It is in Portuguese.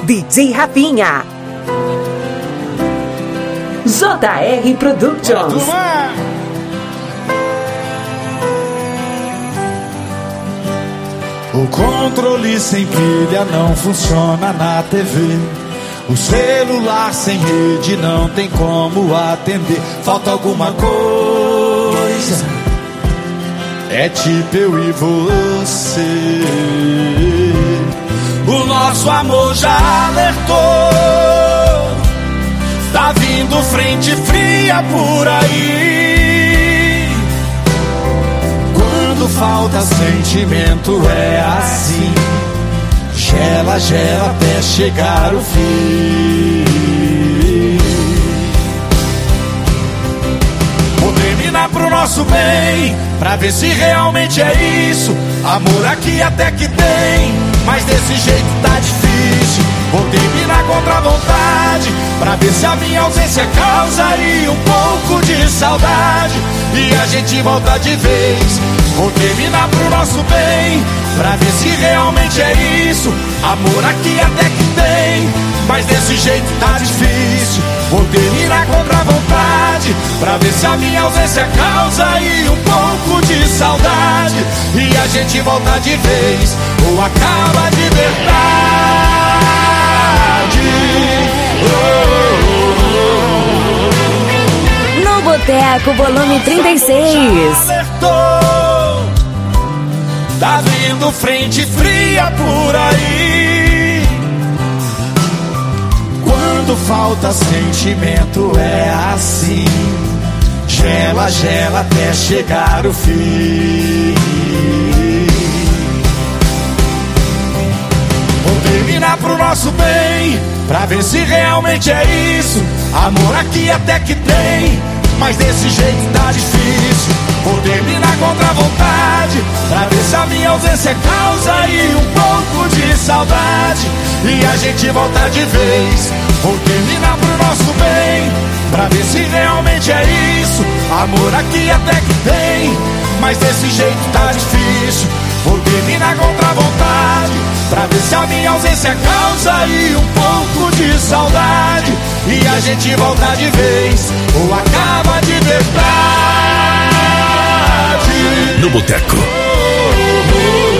DJ Rafinha. JR Productions. O controle sem pilha não funciona na TV. O celular sem rede não tem como atender. Falta alguma coisa. É tipo eu e você. O nosso amor já alertou. Tá vindo frente fria por aí. Quando falta sentimento é assim. Gela, gela até chegar o fim. Vou terminar pro nosso bem, pra ver se realmente é isso. Amor aqui até que tem, mas desse jeito tá difícil. Vou terminar contra a vontade, pra ver se a minha ausência causaria um pouco de saudade e a gente volta de vez. Vou terminar pro nosso bem, pra ver se realmente é isso. Amor aqui até que tem, mas desse jeito tá difícil. Vou terminar contra a vontade, pra ver se a minha ausência causaria um pouco de saudade e a gente volta de vez ou acaba de verdade. No Boteco, volume 36. Alertou, tá vindo frente fria por aí. Quando falta sentimento é assim. Gela, gela até chegar o fim. Vou terminar pro nosso bem, pra ver se realmente é isso. Amor aqui até que tem, mas desse jeito tá difícil. Vou terminar contra a vontade, pra ver se a minha ausência causaria um pouco de saudade e a gente volta de vez. Vou terminar pro nosso bem, pra ver se realmente é isso. Amor aqui até que tem, mas desse jeito tá difícil. Vou terminar contra a vontade, pra ver se a minha ausência causaria um pouco de saudade e a gente volta de vez ou acaba de verdade. No Boteco.